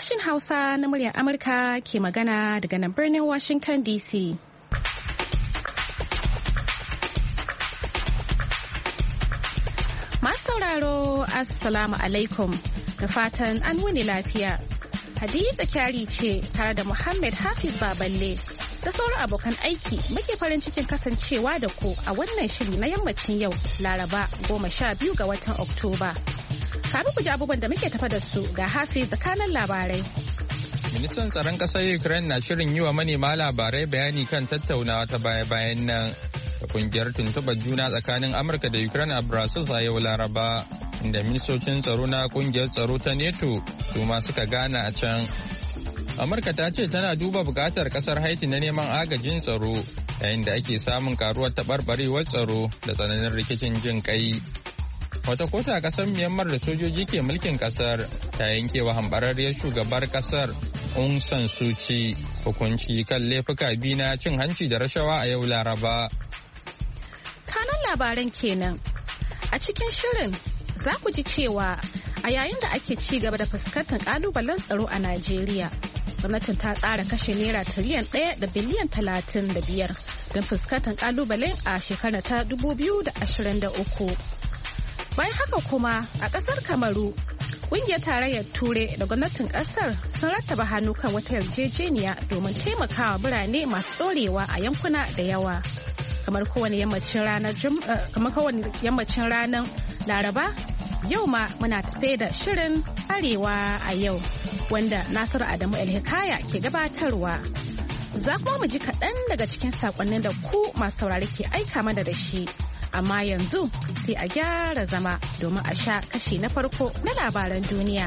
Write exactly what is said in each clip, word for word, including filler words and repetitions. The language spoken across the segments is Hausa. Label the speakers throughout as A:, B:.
A: Sashen Hausa na muryar Amurka ke magana daga nan birnin Washington D C. Masu sauraro, Assalamu alaikum, da fatan an wuni lafiya. Hadiza Kyari ce tare da Muhammad Hafiz Baballe da sauran abokan aiki muke farin cikin kasancewa da ku a wannan shiri na yammacin yau Laraba goma sha biyu ga watan Oktoba. Kafin ku ji abubuwan da muke tafa da su ga Hafiz da kanan labarai.
B: Ministan tsaron ƙasar Ukraine na shirin yi wa manema labarai bayani kan tattaunawa ta baya-bayan nan da kungiyar tuntuɓar juna tsakanin Amurka da Ukraine a Brussels a yau Laraba, inda ministocin tsaro na kungiyar tsaro ta NATO su ma suka gana a can. Amurka ta ce tana duba buƙatar ƙasar Haiti na neman agajin tsaro yayin da ake samun karuwar taɓarɓarewar tsaro da tsananin rikicin jin ƙai. Wata kota a ƙasar Myanmar da sojoji ke mulkin ƙasar ta yanke wa hambararriyar shugabar ƙasar Aung San Suu Kyi hukunci kan laifuka biyu na cin hanci da rashawa a yau Laraba.
A: Kanan labaran kenan. A cikin shirin za ku ji cewa a yayin da ake ci gaba da fuskantar ƙalubalen tsaro a Najeriya, gwamnatin ta tsara kashe naira tiriliyan ɗaya da biliyan talatin da biyar don fuskantar ƙalubalen a shekarar ta dubu biyu da ashirin da uku. Bayan haka kuma a ƙasar Kamaru, ƙungiyar tarayyar Turai da gwamnatin ƙasar sun rattaba hannu kan wata yarjejeniya domin taimakawa birane masu ɗorewa a yankuna da yawa. Kamar kowane yammacin ranar kamar kowane yammacin ranar Laraba, yau ma muna tafe da shirin Arewa a yau, wanda Nasiru Adamu El-Hikaya ke gabatarwa. Za kuma mu ji kaɗan daga cikin saƙonnin da ku masu saurari ke aika mana da shi. Amma yanzu sai a gyara zama domin a sha kashi na farko na labaran duniya.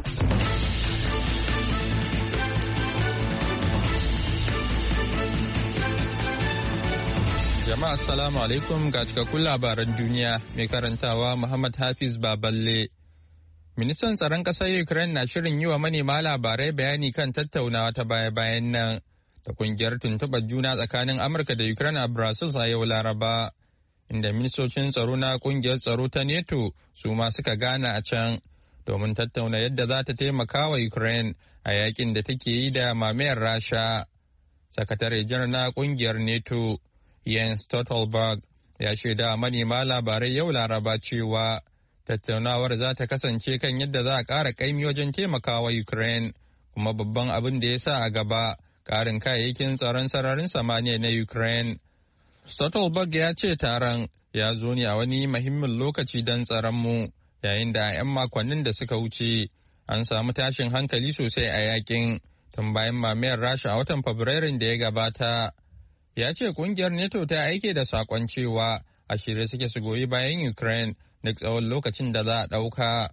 B: Jama'a assalamu alaikum ga cikakkun labaran duniya mai karantawa Muhammad Hafiz Baballe. Ministan tsaron ƙasar Ukraine na shirin yi wa manema labarai bayani kan tattaunawa ta baya-bayan nan da kungiyar tuntuɓar juna tsakanin Amurka da Ukraine a Brussels a yau Laraba, inda ministocin tsaro na kungiyar tsaro ta NATO su ma suka gana a can domin tattauna yadda za ta taimaka wa Ukraine a yakin da take yi da mamayar Rasha. Sakatare janar na kungiyar NATO Jens Stoltenberg ya shaida manema labarai yau Laraba cewa tattaunawar za ta kasance kan yadda za a ƙara ƙaimi wajen taimakawa Ukraine, kuma babban abin da ya sa a gaba ƙarin kayayyakin tsaron sararin samaniya na Ukraine. Stoltenberg ya ce taron ya zo ne a wani muhimmin lokaci don tsaronmu, yayin da a 'yan makonnin da suka wuce an samu tashin hankali sosai a yakin tun bayan mamayar Rasha a watan Fabrairun da ya gabata. Ya ce kungiyar NATO ta aike da sakon cewa a shirye suke su goyi bayan Ukraine duk tsawon lokacin da za a ɗauka.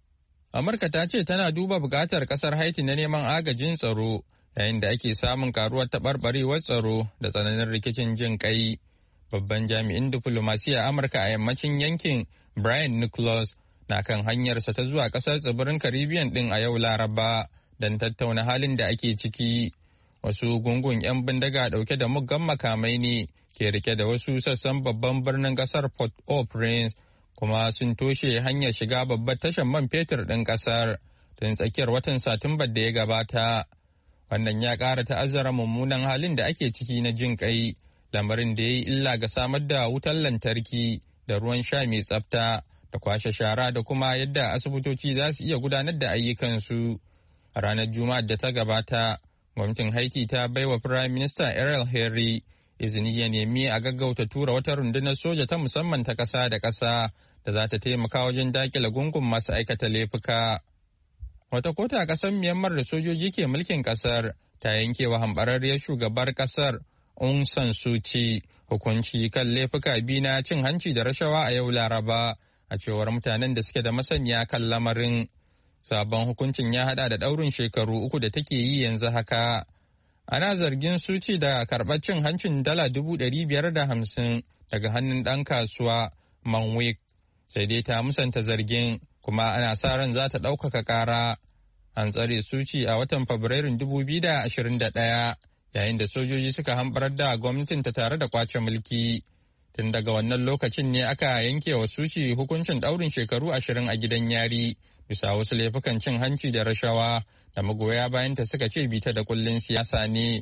B: Amurka ta ce tana duba buƙatar ƙasar Haiti na neman agajin tsaro yayin da ake samun karuwar taɓarɓarewar tsaro da tsananin rikicin jin ƙai. Babban jami'in diflomasiyya Amurka a yammacin yankin Brian Nicholas na kan hanyarsa ta zuwa ƙasar tsibirin Caribbean ɗin a yau Laraba don tattauna halin da ake ciki. Wasu gungun 'yan bindiga ɗauke da muggan makamai ne ke rike da wasu sassan babban birnin ƙasar Port-au-Prince, kuma sun toshe hanyar shiga babbar tashar man fetur ɗin ƙasar tun tsakiyar watan Satumbar da ya gabata. Wannan ya ƙara ta'azzara mummunan halin da ake ciki na jin ƙai, lamarin da ya yi illa ga samar da wutar lantarki da ruwan sha mai tsafta da kwashe shara da kuma yadda asibitoci za su iya gudanar da ayyukansu. A ranar Juma'ar da ta gabata, gwamnatin Haiti ta baiwa Firayim Minista Ariel Henry izini ya nemi a gaggauta tura wata rundunar soja ta musamman ta ƙasa da ƙasa da za ta taimaka wajen daƙile gungun masu aikata laifuka. Wata kota a ƙasar Myanmar da sojoji ke mulkin ƙasar ta yanke wa hambararriyar shugabar ƙasar Aung San Suu Kyi hukunci kan laifuka biyu na cin hanci da rashawa a yau Laraba, a cewar mutanen da suke da masaniya kan lamarin. Sabon hukuncin ya hada da ɗaurin shekaru uku da take yi yanzu haka. Ana zargin Suu Kyi da karɓar cin hancin dala dubu ɗari biyar da hamsin daga hannun ɗan kasuwa Manwik, sai dai ta musanta zargin, kuma ana sa ran za ta ɗaukaka ƙara. An tsare Suu Kyi a watan Fabrairun dubu biyu da ashirin da ɗaya, yayin da sojoji suka hamɓarar da gwamnatin ta tare da kwace mulki. Tun daga wannan lokacin ne aka yanke wa Suu Kyi hukuncin ɗaurin shekaru ashirin a gidan yari bisa wasu laifukan cin hanci da rashawa da magoya bayanta suka ce bita da kullun siyasa ne.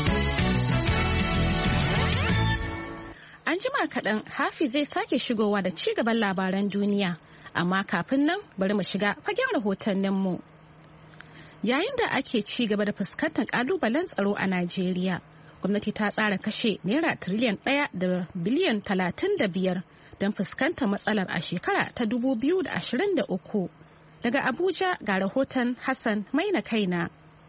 A: An jima kaɗan Hafiz zai sake shigowa da ci gaban labaran duniya, amma kafin nan bari mu shiga fagen rahotanninmu. Yayin da ake ci gaba da fuskantar ƙalubalen tsaro a Najeriya, gwamnati ta tsara kashe naira tiriliyan ɗaya da biliyan talatin da biyar don fuskantar matsalar a shekara ta dubu biyu da ashirin da uku. Daga Abuja ga rahoton Hassan Maina Kaina.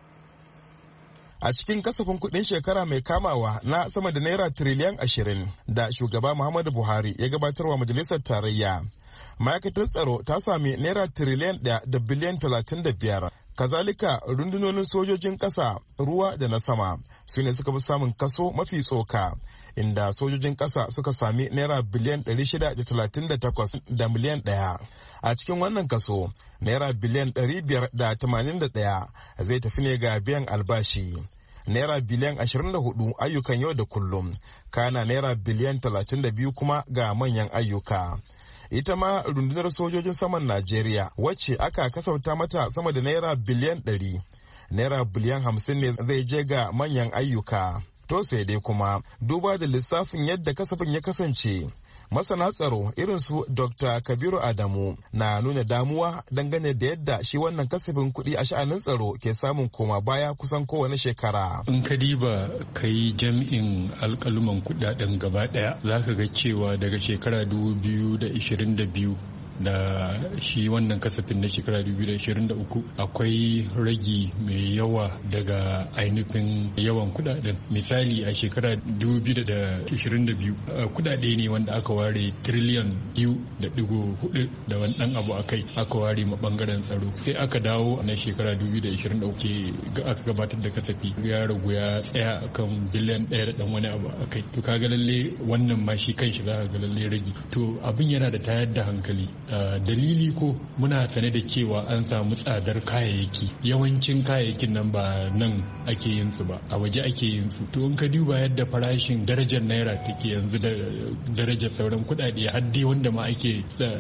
C: A cikin kasafin kuɗin shekara mai kamawa na sama da naira tiriliyan ashirin da shugaba Muhammadu Buhari ya gabatarwa majalisar tarayya, ma'aikatar tsaro ta sami naira tiriliyan ɗaya da biliyan talatin da biyar. Kazalika rundunonin sojojin ƙasa, ruwa da na sama su ne suka fi samun kaso mafi tsoka, inda sojojin ƙasa suka sami naira biliyan ɗari shida da talatin da takwas da miliyan ɗaya. A cikin wannan kaso, naira biliyan ɗari biyar da tamanin da ɗaya zai tafi ne ga biyan albashi. Naira biliyan ashirin da hudu ayyukan yau da kullum, kana naira biliyan talatin da biyu kuma ga manyan ayyuka. Ita ma rundunar sojojin saman Najeriya wacce aka kasauta mata sama da naira biliyan ɗari, naira biliyan hamsin ne zai je ga manyan ayyuka. To sai dai kuma duba da lissafin yadda kasafin ya kasance, masana tsaro irin su Doctor Kabiru Adamu na nuna damuwa dangane da yadda shi wannan kasafin kuɗi a sha'anin tsaro ke samun koma baya kusan kowane shekara.
D: In ka diba ka yi jam'in alƙaluman kuɗaɗen gaba ɗaya, za ka ga cewa daga shekara dubu biyu da ashirin da biyu da shi wannan kasafin na shekara dubu biyu da ashirin da uku akwai ragi mai yawa daga ainihin yawan kudaden. Misali a shekara dubu biyu da ashirin da biyu kudade ne wanda aka ware triliyan biyu da digo hudu da wani dan abu akai aka ware ma bangaren tsaro. Sai aka dawo na shekara dubu biyu da ashirin da uku aka gabatar da kasafi ya ragu ya tsaya akan biliyan ɗaya da dan wani abu akai. To kaga lalle wannan ma shi kanshi za ka ga lalle ragi. To abin yana da tayar da hankali. Uh, dalili ko muna sane da cewa an samu tsadar kayayyaki, yawancin kayayyakin nan ba nan ake yin su ba, a waje ake yin su. To in ka duba yadda farashin darajar naira take yanzu da darajar sauran kuɗaɗe har dai wanda ma ake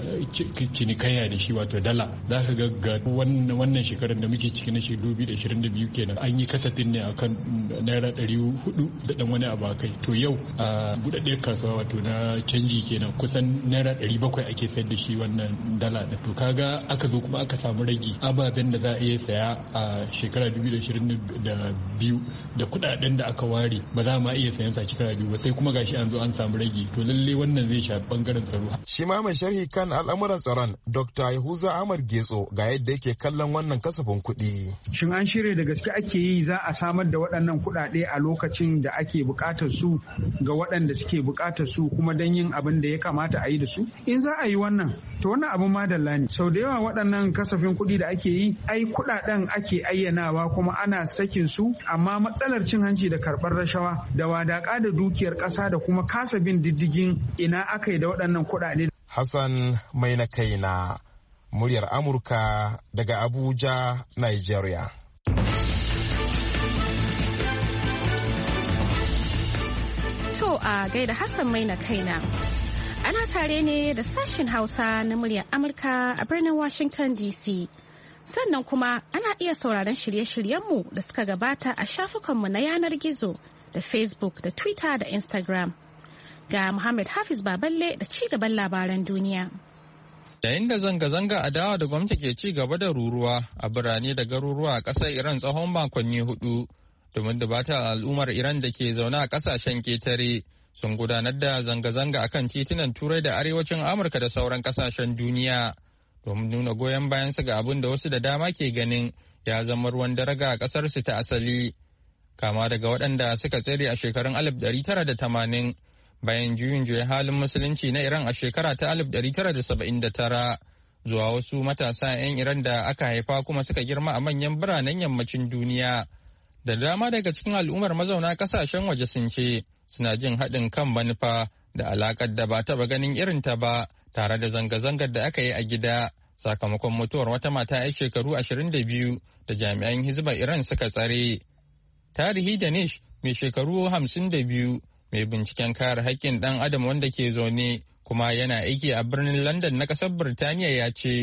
D: cinikayya da shi wato dala, za ka ga wannan shekarar da muke ciki na shekaru biyu da ashirin da biyu kenan an yi kasafin ne akan naira ɗari hudu da ɗan wani abu kai. To yau a buɗaɗɗiyar kasuwa wato na canji kenan kusan naira ɗari bakwai ake sayar da shi wannan dala da. To kaga aka zo kuma aka samu ragi ababen da za a iya saya a shekara dubu da ashirin da biyu da kudaden da aka ware ba za ma iya sayan sa shekara biyu ba, sai kuma gashi an zo an samu ragi. To lalle wannan zai shafi bangaren tsaro.
C: Shi ma mai sharhi kan al'amuran tsaron Doctor Yahuza Ahmad Getso ga yadda yake kallon wannan kasafin kuɗi.
E: Shin an shirya da gaske ake yi za a samar da waɗannan kuɗaɗe a lokacin da ake buƙatar su ga waɗanda suke buƙatar su kuma don yin abin da ya kamata a yi da su? In za a yi wannan, to wannan abin madalla ne. Sau da yawa waɗannan kasafin kuɗi da ake yi, ai kuɗaɗen ake ayyanawa kuma ana sakin su, amma matsalar cin hanci da karɓar rashawa da wadaƙa da dukiyar ƙasa da kuma kasa bin diddigin ina aka yi da waɗannan kuɗaɗe.
C: Hassan mai na kaina, muryar Amurka daga Abuja, Nigeria.
A: To a gaida Hassan mai na kaina. Ana tare ne da sashen Hausa na muryar Amurka a birnin Washington D C. Sannan kuma ana iya sauraron shirye-shiryenmu da suka gabata a shafukanmu na yanar gizo da Facebook da Twitter da Instagram. Ga Muhammad Hafiz Baballe da ci gaban labaran duniya.
B: Yayin da zanga-zanga a dawa da gwamnati ke ci gaba da ruruwa a birane da garuruwa a ƙasar Iran tsawon makonni hudu, domin dubata al'ummar Iran da ke zaune a ƙasashen ketare sun gudanar da zanga-zanga a kan titunan Turai da Arewacin Amurka da sauran ƙasashen duniya domin nuna goyon bayansu ga abin da wasu da dama ke ganin ya zama ruwan daraga a ƙasarsu ta asali, kama daga waɗanda suka tsere a shekarun alif ɗari tara da tamanin bayan juyin juya halin musulunci na Iran a shekara ta alif ɗari tara da saba'in da tara zuwa wasu matasa 'yan Iran da aka haifa kuma suka girma a manyan biranen yammacin duniya. Da dama daga cikin al'ummar mazauna ƙasashen waje sun ce suna jin haɗin kan manufa da alaƙar da ba taɓa ganin irinta ba tare da zanga-zangar da aka yi a gida sakamakon mutuwar wata mata 'yar shekaru ashirin da biyu da jami'an hizbar Iran suka tsare. Tarihi Danish mai shekaru hamsin da biyu mai binciken kare haƙƙin ɗan adam wanda ke zaune kuma yana aiki a birnin London na ƙasar Birtaniya ya ce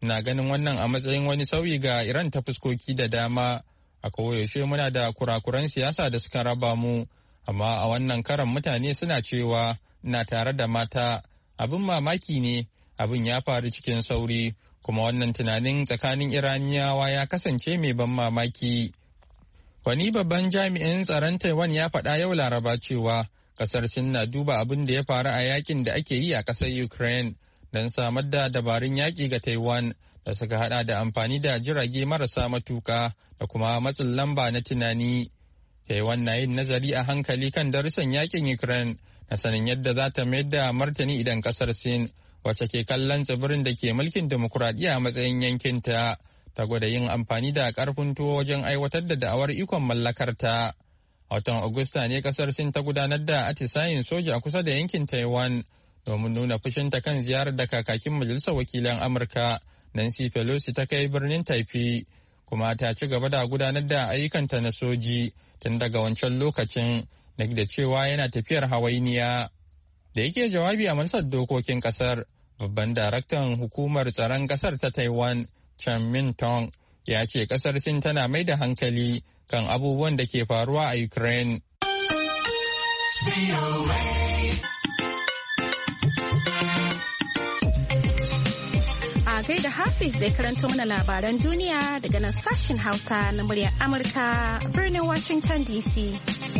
B: na ganin wannan a matsayin wani sauyi ga Iran ta fuskoki da dama. A koyaushe muna da kurakuran siyasa da suka raba mu, amma a wannan karan mutane suna cewa ina tare da mata. Abin mamaki ne, abin ya faru cikin sauri, kuma wannan tunanin tsakanin Iraniyawa ya kasance mai ban mamaki. Wani babban jami'in tsaron Taiwan ya faɗa yau Laraba cewa kasar Sin na duba abin da ya faru a yakin da ake yi a ƙasar Ukraine don samar da dabarun yaƙi ga Taiwan da suka hada da amfani da jirage marasa matuka da kuma matsin lamba na tunani. Taiwan na yin nazari a hankali kan darussan yakin Ukraine na sanin yadda za ta mayar da martani idan kasar Sin, wacce ke kallon tsibirin da ke mulkin demokuraɗiyya a matsayin yankinta, ta gwada yin amfani da ƙarfin tuwo wajen aiwatar da da'awar ikon mallakarta. A watan Agusta ne kasar Sin ta gudanar da atisayen soja a kusa da yankin Taiwan domin nuna fushinta kan ziyarar da kakakin Majalisar Wakilan Amurka Nancy Pelosi ta kai birnin Taipei, kuma ta ci gaba da gudanar da ayyukanta na soji tun daga wancan lokacin, duk da cewa yana tafiyar hawainiya. Da yake jawabi a Majalisar Dokokin kasar, babban daraktan hukumar tsaron kasar ta Taiwan, Chan Min-tong, ya ce kasar Sin tana mai da hankali kan abubuwan da ke faruwa a Ukraine.
A: A gaida Hafiz da karanta mana labaran duniya daga nan sashen Hausa na muryar Amurka birnin Washington D C.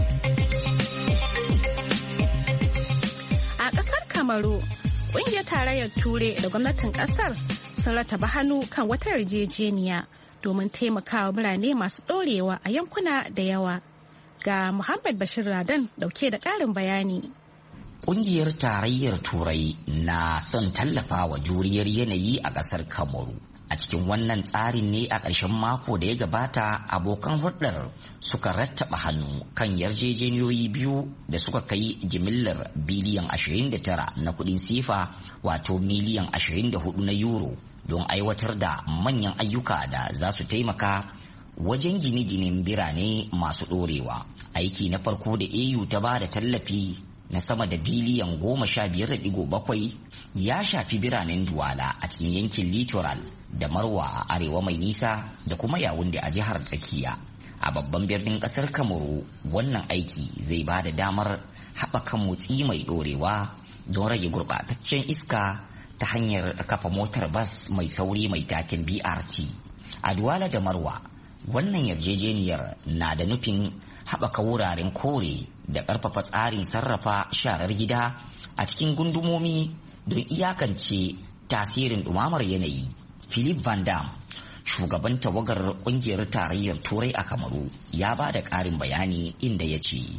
A: A ƙasar Kamaru, ƙungiyar tarayyar Turai da gwamnatin ƙasar sun rataba hannu kan wata yarjejeniya domin taimakawa birane masu ɗorewa a yankuna da yawa. Ga Muhammad Bashir Ladan dauke da ƙarin bayani.
F: Ƙungiyar tarayyar Turai na son tallafa wa juriyar yanayi a ƙasar Kamaru. A cikin wannan tsarin ne a ƙarshen mako da ya gabata abokan hulɗar suka rattaba hannu kan yarjejeniyoyi biyu da suka kai jimillar biliyan ashirin da tara na kuɗin sifa, wato miliyan ashirin da hudu na euro, don aiwatar da manyan ayyuka da za su taimaka wajen gine-ginen birane masu ɗorewa. Aiki na farko da E U ta ba da tallafi na sama da biliyan goma sha biyar da digo bakwai ya shafi biranen Duwala a cikin yankin Littoral da Marwa a arewa mai nisa da kuma Yawunde a jihar Tsakiya. A babban birnin ƙasar Kamaru, wannan aiki zai ba da damar haɓaka motsi mai ɗorewa don rage gurɓataccen iska ta hanyar kafa motar bas mai sauri mai taken B R T. A Duwala da Marwa, wannan yarjejeniyar na da nufin haɓaka wuraren kore da ƙarfafa tsarin sarrafa sharar gida a cikin gundumomi don iyakance tasirin ɗumamar yanayi. Philip Van Dam, shugaban tawagar ƙungiyar tarayyar Turai a Kamaru, ya ba da ƙarin bayani inda ya ce,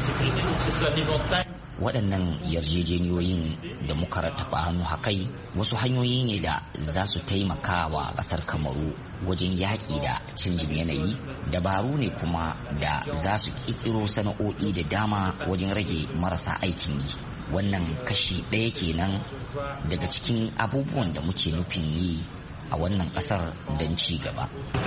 F: waɗannan yarjejeniyoyin da muka rattaba hannu hakai wasu hanyoyi ne da za su taimaka wa ƙasar Kamaru wajen yaƙi da canjin yanayi, dabaru ne kuma da za su ƙirƙiro sana'o'i da dama wajen rage marasa aikin yi. Wannan kashi ɗaya kenan daga cikin abubuwan da muke nufin yi a wannan ƙasar don ci gaba.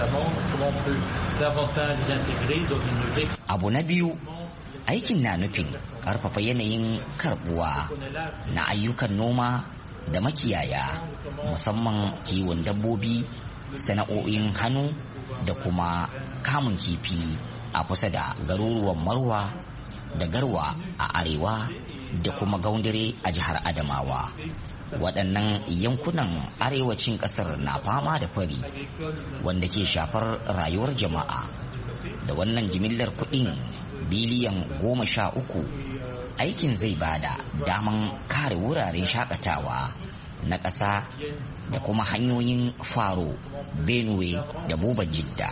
F: Abu na biyu, aikin na nufin ƙarfafa yanayin karbuwa na ayyukan noma da makiyaya, musamman kiwon dabbobi, sana'o'in hannu da kuma kamun kifi a kusa da garuruwan Marwa da Garwa a arewa da kuma Gaundare a jihar Adamawa. Waɗannan yankunan arewacin ƙasar na fama da fari wanda ke shafar rayuwar jama'a. Da wannan jimillar kuɗin biliyan goma sha uku, aikin zai bada daman kare wuraren shakatawa na ƙasa da kuma hanyoyin Faro, Benue da Buba Jidda.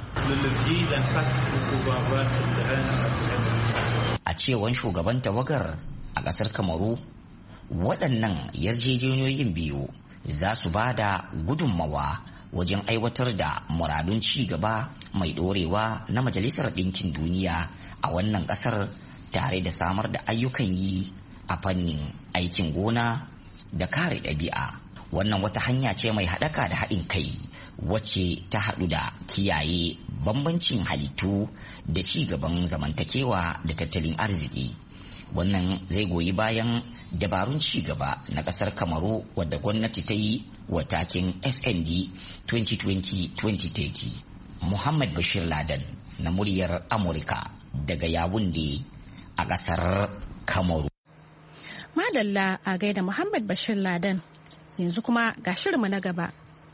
F: A cewan shugaban tawagar a ƙasar Kamaru, waɗannan yarjejeniyoyin biyu za su ba da gudunmawa wajen aiwatar da muradun ci gaba mai ɗorewa na Majalisar Ɗinkin Duniya a wannan ƙasar, tare da samar da ayyukan yi a fannin aikin gona da kare ɗabi'a. Wannan wata hanya ce mai haɗaka da haɗin kai wacce ta haɗu da kiyaye bambancin halittu da ci gaban zamantakewa da tattalin arziki. Wannan zai goyi bayan dabarun ci gaba na ƙasar Kamaru wadda gwamnati ta yi wa takin S N D twenty twenty to twenty thirty. Muhammad Bashir Laden na muryar Amurka daga Yawunde a ƙasar Kamaru.
A: Madalla a gaida Muhammad Bashir Laden. Yanzu kuma ga shirinmu na gaba.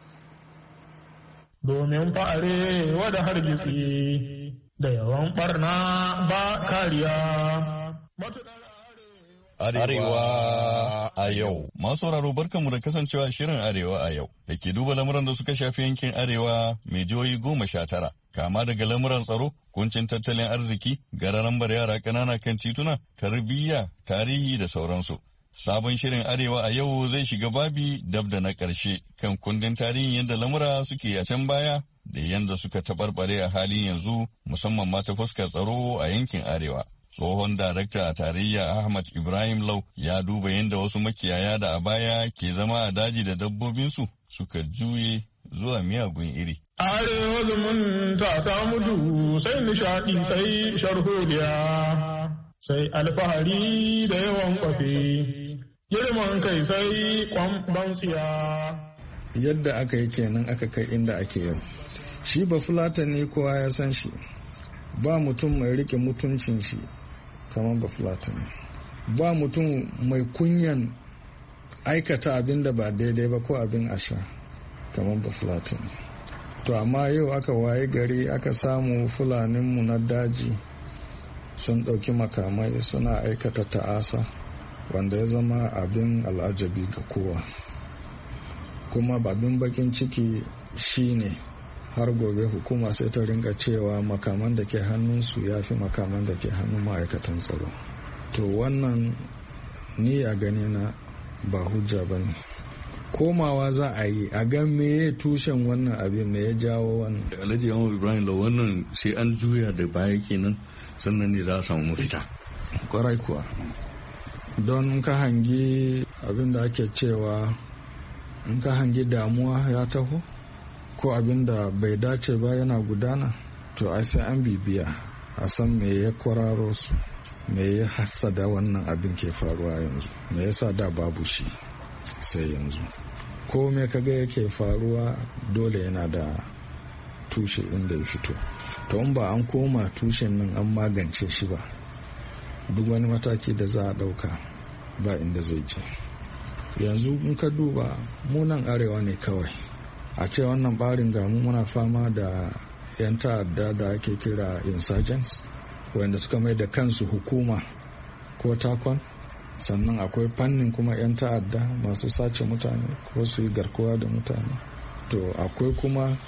G: Domin fa'are wada hargitsi da yawan barna ba kariya.
H: Arewa a yau. Masu sauraro barkanmu da kasancewa shirin Arewa a yau da ke duba lamuran da suka shafi yankin Arewa mai jihohi goma sha tara. Kama daga lamuran tsaro, kuncin tattalin arziki, gararambar yara ƙanana kan tituna, tarbiyya, tarihi da sauransu. Sabon shirin Arewa a yau zai shiga babi dab da na ƙarshe kan kundin tarihin yadda lamura suke a can baya da yadda suka taɓarɓare a halin yanzu musamman ma ta fuskar tsaro a yankin Arewa. Tsohon darakta a tarayya Ahmad Ibrahim Lau ya duba yadda wasu makiyaya da a baya ke zama a daji da dabbobinsu suka juye zuwa miyagun iri.
G: Arewa zumunta ta mutu sai nishaɗi sai sharholiya sai alfahari da yawan kwafe. Girman kai sai kwamban tsiya.
I: Yadda aka yi kenan aka kai inda ake yau. Shi ba Fulatani kowa ya san shi. Ba mutum mai rike mutuncin shi kamar ba Fulatani. Ba mutum mai kunyan aikata abin da ba daidai ba ko abin asha kamar ba Fulatani. To amma yau aka waye gari aka samu Fulaninmu na daji sun ɗauki makamai suna aikata ta'asa wanda ya zama abin al'ajabi ga kowa. Kuma babin bakin ciki shine har gobe hukuma sai ta ringa cewa makaman da ke hannunsu ya fi makaman da ke hannun ma'aikatan tsaro. To wannan ni a gani na ba hujja ba ne. Komawa za a yi a ga meye tushen wannan abin me ya jawo wannan.
H: Alhaji Yawon Ibrahim da wannan sai an juya da baya kenan sannan ne za a samu mafita.
I: Kwarai kuwa. Don ka hangi abin da ake cewa in ka hangi damuwa ya taho ko abin da bai dace ba yana gudana to ai sai an bibiya a san me ya kwararo su me ya hassada wannan abin ke faruwa yanzu me yasa da babu shi sai yanzu ko me kaga yake faruwa dole yana da tushe inda ya fito to in ba an koma tushen nan an magance shi ba duk wani mataki da za a dauka ba inda zai je. Yanzu in ka duba munan arewa ne kawai a ce wannan barin gamu muna fama da 'yan ta'adda da ake kira insurgents wanda suka mai da kansu hukuma ko takon, sannan akwai fannin kuma 'yan ta'adda masu sace mutane ko su yi garkuwa da mutane, to akwai kuma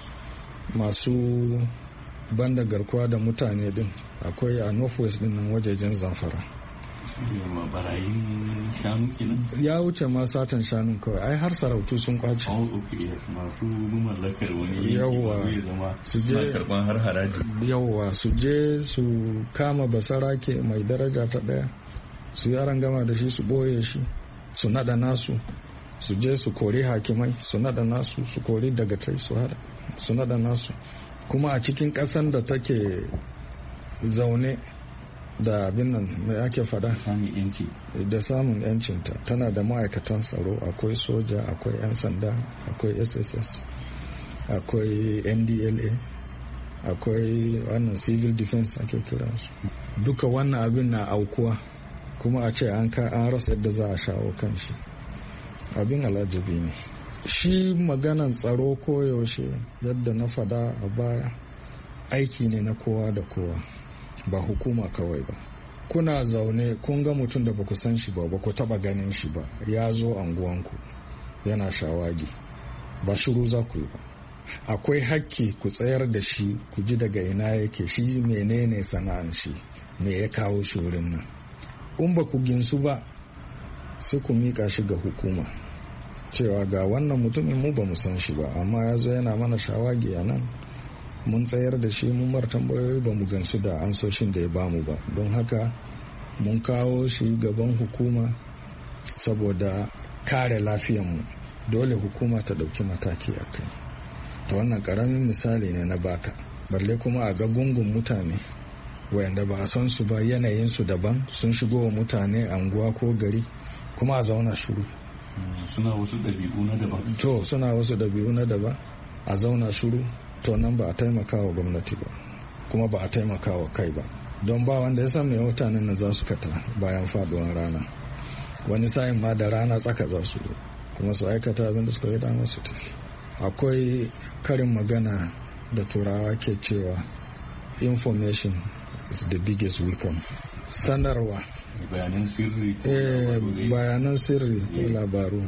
I: masu banda garkuwa da mutane din akwai a northwest din nan wajejen Zamfara.
H: barayin shanu kenan
I: ya wuce ma satan shanun kawai ai har sarautu sun kwace
H: masu mallakar wani
I: yawa su je
H: karban har haraji
I: yawa su je su kama basarake mai daraja ta daya su yaran gama da shi su boye shi su nada nasu su je su kori hakimai su nada nasu su kori dagatai su hada su nada nasu kuma a cikin kasan da take zaune da abin nan mai ake fada da samun yancinta tana da ma'aikatan tsaro akwai soja akwai 'yan sanda akwai S S S akwai N D L A akwai wannan civil defense ake kira su duka wannan abin na aukuwa kuma a ce an rasa yadda za a shawo kan shi abin alajabi ne. Shi maganan tsaro koyaushe yadda na fada a baya aiki ne na kowa da kowa ba hukuma kawai ba. Kuna zaune kun ga mutum da baku san shi ba baku taba ganin shi ba ya zo anguwanku yana shawagi ba shiru za ku yi ba. Akwai hakki ku tsayar da shi ku ji daga ina yake shi menene sana'an shi me ya kawo shi wurin nan. In ba ku ginsu ba sai ku mika shi ga hukuma cewa ga wannan mutumin mu ba mu san shi ba amma ya zo yana mana shawagi a nan mun tsayar da shi mun mar tambayoyi ba mu gansu da ansoshin da ya bamu ba don haka mun kawo shi gaban hukuma saboda kare lafiyanmu dole hukuma ta dauki mataki a kai. Ta wannan karamin misali ne na baka balle kuma a ga gungun mutane wayanda ba a san su ba, yanayin su daban, sun shigo wa mutane anguwa ko gari, kuma a zauna shiru.
H: Suna wasu ɗabi'u na daban.
I: To suna wasu ɗabi'u na daban, a zauna shiru, to nan ba a taimaka wa gwamnati ba, kuma ba a taimaka wa kai ba. Don ba wanda ya san me mutanen nan za su kata bayan faduwan rana. Wani sa'in ma da rana tsaka za su kuma su aikata abin da suka yi dama su tafi. Akwai karin magana da turawa ke cewa information is the biggest weapon. Sanarwa.
H: Bayanan sirri.
I: Eh, bayanan sirri ko labaru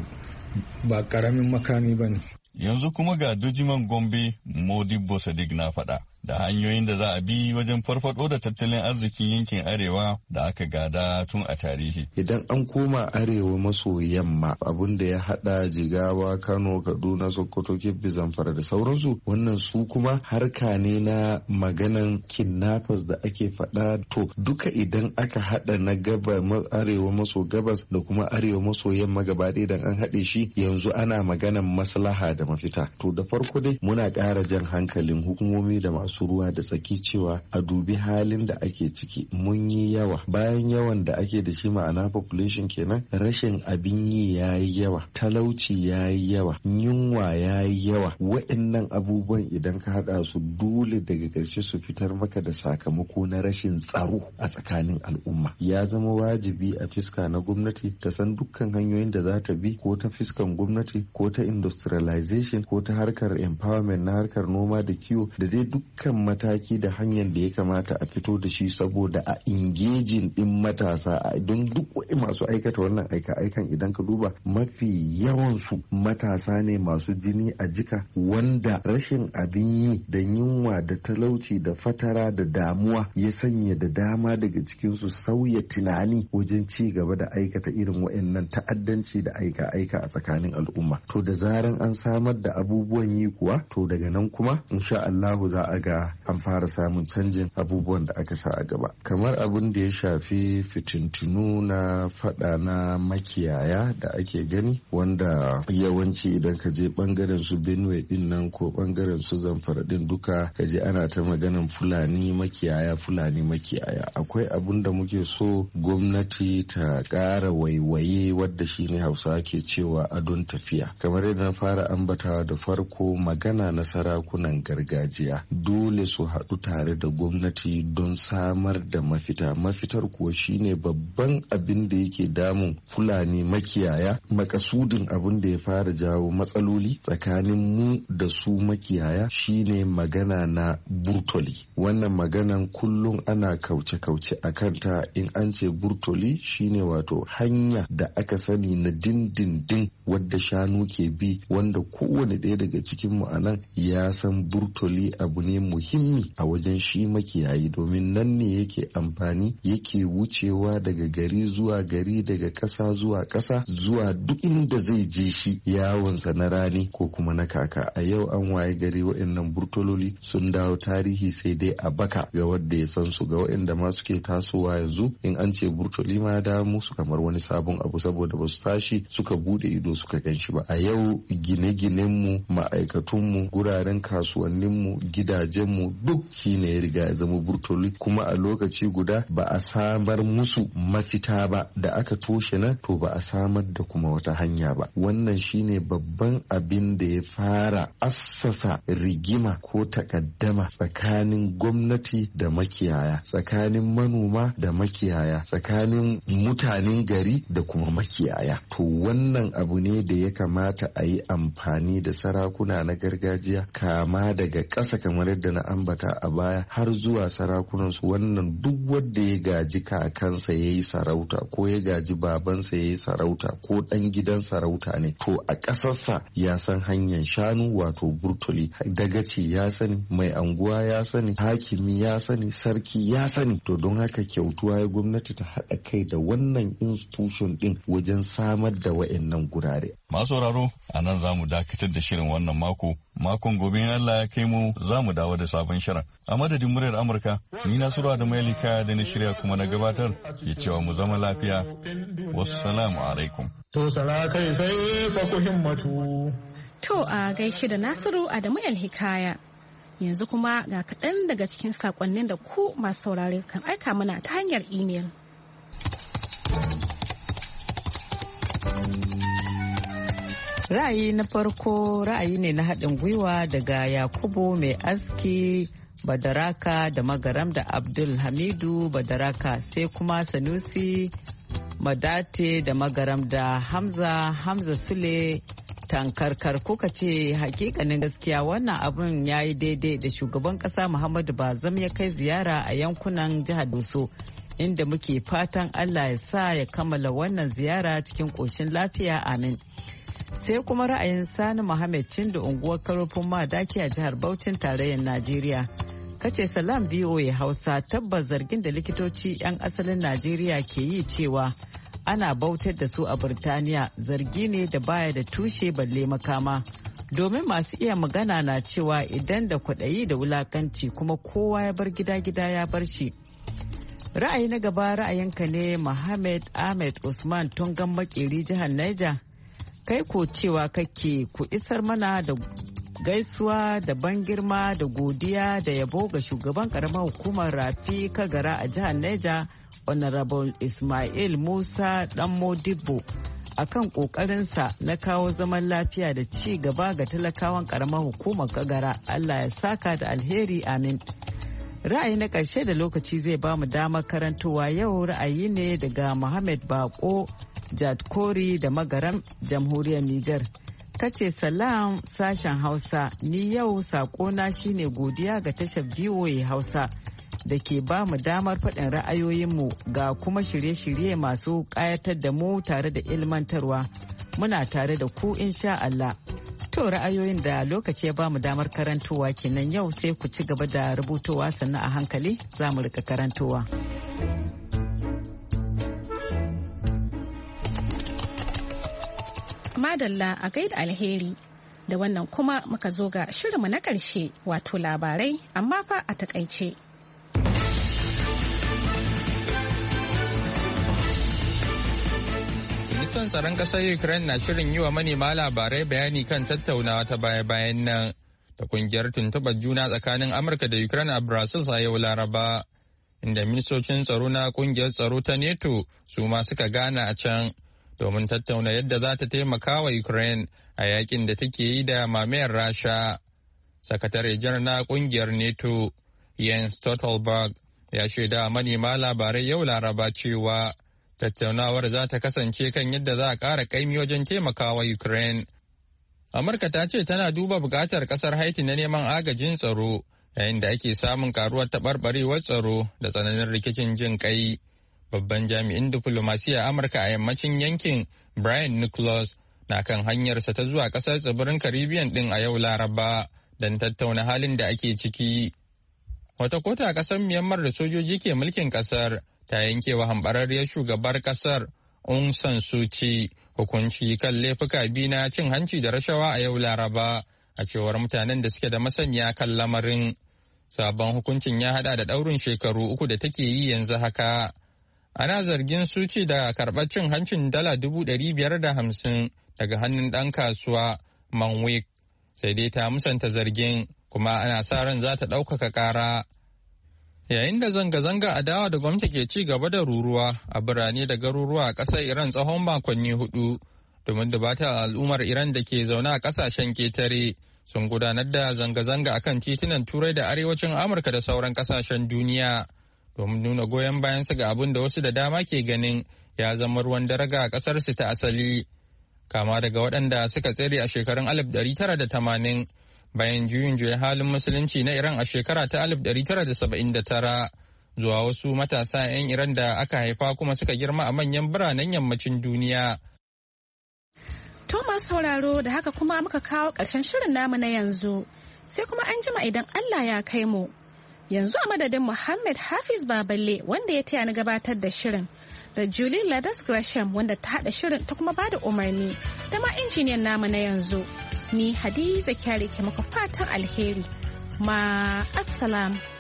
I: ba karamin makami ba ne.
H: Yanzu kuma ga Dujiman Gombe Modibo Sadiq na faɗa da hanyoyin da za a bi wajen farfado da tattalin arzikin yankin arewa da aka gada tun a tarihi.
J: Idan an koma arewa maso yamma, abin da ya hada Jigawa, Kano, Kaduna, Sokoto, Kebbi, Zamfara da sauransu, wannan su kuma harka ne na maganan kidnappers da ake faɗa. To duka idan aka hada na gaba arewa maso gabas da kuma arewa maso yamma gaba ɗaya idan an haɗe shi, yanzu ana maganan maslaha da mafita. To da farko dai muna ƙara jan hankalin hukumomi da masu ruwa da tsaki cewa a dubi halin da ake ciki. Mun yi yawa, bayan yawan da ake da shi ma'ana population kenan, rashin abin yi ya yi yawa, talauci ya yi yawa, yunwa ya yi yawa. Wa'annan abubuwan idan ka haɗa su dole daga ƙarshe su fitar maka da sakamako na rashin tsaro a tsakanin al'umma. Ya zama wajibi a fiska na gwamnati ta san dukkan hanyoyin da za ta bi, ko ta fiskan gwamnati ko ta industrialization ko ta harkar empowerment na harkar noma da kiwo da dai dukkan mataki da hanyar da ya kamata a fito da shi saboda a ingejin din matasa, don duk wai masu aikata wannan aika-aikan idan ka duba mafi yawansu matasa ne masu jini a jika, wanda rashin abin yi da yunwa da talauci da fatara da damuwa ya sanya da dama daga cikinsu sauya tunani wajen ci gaba da aikata irin wa'annan ta'addanci da aika-aika a tsakanin al'umma. To da zaran an samar da abubuwan yi kuwa, to daga nan kuma insha Allahu za a ga an fara samun canjin abubuwan da aka sa a gaba, kamar abin da ya shafi fitintunu na fada na makiyaya da ake gani, wanda yawanci idan ka je bangaren su Benue din nan ko bangaren su Zamfara din duka ka je ana ta maganan Fulani makiyaya Fulani makiyaya. Akwai abin da muke so gwamnati ta ƙara waiwaye, wadda shine Hausa ke cewa adon tafiya. Kamar yadda na fara ambatawa da farko, magana na sarakunan gargajiya dole su haɗu tare da gwamnati don samar da mafita. Mafitar kuwa shine babban abin da yake damun Fulani makiyaya. Makasudin abin da ya fara jawo matsaloli tsakanin mu da su makiyaya shine magana na burtoli. Wannan maganan kullum ana kauce-kauce a kanta. In an ce burtoli shine wato hanya da aka sani na dindindin wadda shanu ke bi, wanda kowane ɗaya daga cikin mu anan ya san burtoli abu ne muhimmi a wajen shi makiyayi, domin nan ne yake amfani, yake wucewa daga gari zuwa gari, daga ƙasa zuwa ƙasa, zuwa duk inda zai je shi yawonsa na rani ko kuma na kaka. A yau an waye gari waɗannan burtololi sun dawo tarihi sai dai a baka ga wadda ya san su. Ga waɗanda ma suke tasowa yanzu, in an ce burtoli ma ya dawo musu kamar wani sabon abu, saboda ba su tashi suka bude ido suka gan shi ba. A yau gine-ginenmu, ma'aikatunmu, guraren kasuwanninmu, gidajenmu duk shi ne ya riga ya zama burtoli, kuma a lokaci guda ba a samar musu mafita ba. Da aka toshe nan, to ba a samar da kuma wata hanya ba. Wannan shine babban abin da ya fara assasa rigima ko takaddama tsakanin gwamnati da makiyaya, tsakanin manoma da makiyaya, tsakanin mutanen gari da kuma makiyaya. To wannan abu ne da ya kamata a yi amfani da sarakuna na gargajiya, kama daga ƙasa kamar yadda na ambata a baya har zuwa sarakunansu. Wannan duk wanda ya gaji kakansa ya yi sarauta, ko ya gaji babansa ya yi sarauta, ko ɗan gidan sarauta ne, to a ƙasarsa ya san hanyar shanu wato burtuli. Dagaci ya sani, mai anguwa ya sani, hakimi ya sani, sarki ya sani. To don haka kyautuwa ya gwamnati ta haɗa kai da wannan institution ɗin wajen samar da wa'annan gurare.
H: Masu sauraro, a nan za mu dakatar da shirin wannan mako. Makon gobe in Allah ya kai mu za mu dawo da sabon shirin. A madadin muryar Amurka, ni Nasiru da Mailika da na shirya kuma na gabatar ke cewa mu zama lafiya. Wassalamu alaikum.
G: To sala kai sai fa ku himmatu.
A: To a gaishe da Nasiru Adamu Hikaya. Yanzu kuma ga kaɗan daga cikin saƙonnin da ku masu saurare kan aika mana ta hanyar imel.
K: Ra'ayi na farko ra'ayi ne na haɗin gwiwa daga Yakubu mai aski Badaraka da Magaram da Abdul Hamidu Badaraka, sai kuma Sanusi Madate da Magaram da Hamza Hamza Sule tankarkar. Kuka ce hakikanin gaskiya wannan abun ya yi daidai da shugaban kasa Muhammadu Bazam ya kai ziyara a yankunan jihar Doso, inda muke fatan Allah ya sa ya kammala wannan ziyara cikin ƙoshin lafiya, amin. Sai kuma ra'ayin Sani Muhammad Cindo unguwar Karofin Madaki a jihar Bauchin tarayyar Najeriya. Kace salam B O A Hausa, tabbas zargin da likitoci 'yan asalin Najeriya ke yi cewa ana bautar da su a Birtaniya zargi ne da baya da tushe balle makama. Domin masu iya magana na cewa idan da kwaɗayi da wulakanci kuma kowa ya bar gida-gida ya bar shi. Ra'ayi na gaba ra'ayinka ne Muhammad Ahmed Usman Tungan Makeri jihar Niger. Kai ko cewa kake ku isar mana da gaisuwa da ban girma da godiya da yabo ga shugaban karamar hukumar Rafi Kagara a jihar Niger, Honorable Ismail Musa Dan Modibo, akan kokarinsa na kawo zaman lafiya da ci gaba ga talakawan karamar hukumar Kagara. Allah ya saka da alheri, amin. Ra'ayi na ƙarshe da lokaci zai ba mu damar karantowa yau ra'ayi ne daga Muhammad Bako Jadkori da Magaram, Jamhuriyar Nijar. Kace salam sashen Hausa, ni yau sakona shine godiya ga tashar V O A Hausa da ke ba mu damar faɗin ra'ayoyinmu ga kuma shirye-shirye masu ƙayatar da mu tare da ilmantarwa. Muna tare da ku insha Allah. To ra'ayoyin da lokaci ya ba mu damar karantowa kenan yau, sai ku ci gaba da rubutowa sannan a hankali za mu rika karantowa.
A: Madalla a gaida alheri, da wannan kuma muka zo ga shirinmu na ƙarshe wato labarai amma fa a takaice.
B: Ministan tsaron ƙasar Ukraine na shirin yi wa manema labarai bayani kan tattaunawa ta baya-bayan nan da kungiyar tuntuɓar juna tsakanin Amurka da Ukraine a Brussels a yau Laraba, inda ministocin tsaro na kungiyar tsaro ta NATO su ma suka gana a can domin tattauna yadda za ta taimaka wa Ukraine a yakin da take yi da mamayar Rasha. Sakatare janar na kungiyar NATO Jens Stoltenberg ya shaida manema labarai yau Laraba cewa tattaunawar za ta kasance kan yadda za a ƙara ƙaimi wajen taimakawa Ukraine. Amurka ta ce tana duba buƙatar ƙasar Haiti na neman agajin tsaro yayin da ake samun karuwar taɓarɓarewar tsaro da tsananin rikicin jin ƙai. Babban jami'in diflomasiyya Amurka a yammacin yankin Brian Nicholas na kan hanyarsa ta zuwa ƙasar tsibirin Caribbean ɗin a yau Laraba don tattauna halin da ake ciki. Wata kota a ƙasar Myanmar da sojoji ke mulkin ƙasar ta yanke wa hambararriyar shugabar ƙasar Aung San Suu Kyi hukunci kan laifuka biyu na cin hanci da rashawa a yau Laraba, a cewar mutanen da suke da masaniya kan lamarin. Sabon hukuncin ya haɗa da ɗaurin shekaru uku da take yi yanzu haka. Ana zargin Suci da karɓar cin hancin dala dubu ɗari biyar da hamsin daga hannun ɗan kasuwa Manwik, sai dai ta musanta zargin kuma ana sa ran za ta ɗaukaka ƙara. Yayin da zanga-zanga adawa da gwamnati ke ci gaba da ruruwa a birane da garuruwa a ƙasar Iran tsawon makonni hudu, domin dubata al'ummar Iran da ke zaune a ƙasashen ketare sun gudanar da zanga-zanga akan titunan Turai da Arewacin Amurka da sauran ƙasashen duniya. Domin nuna goyon bayansu ga abin da wasu da dama ke ganin ya zama ruwan daraga a ƙasarsu ta asali, kama daga waɗanda suka tsere a shekarun alif ɗari tara da tamanin bayan juyin juya halin musulunci na Iran a shekara ta alif ɗari tara da saba'in da tara zuwa wasu matasa 'yan Iran da aka haifa kuma suka girma a manyan biranen yammacin duniya.
A: Thomas sauraro da haka kuma muka kawo ƙarshen shirin namu na yanzu, sai kuma an jima idan Allah ya kai mu. Yanzu a madadin Muhammad Hafiz Baballe wanda ya taya ni gabatar da shirin, da Julie Ladas Gresham wanda ta haɗa shirin ta kuma bada umarni, da ma injiniyan namu na yanzu. Ni Hadiza Kyari ke maka fatan alheri. Ma assalam.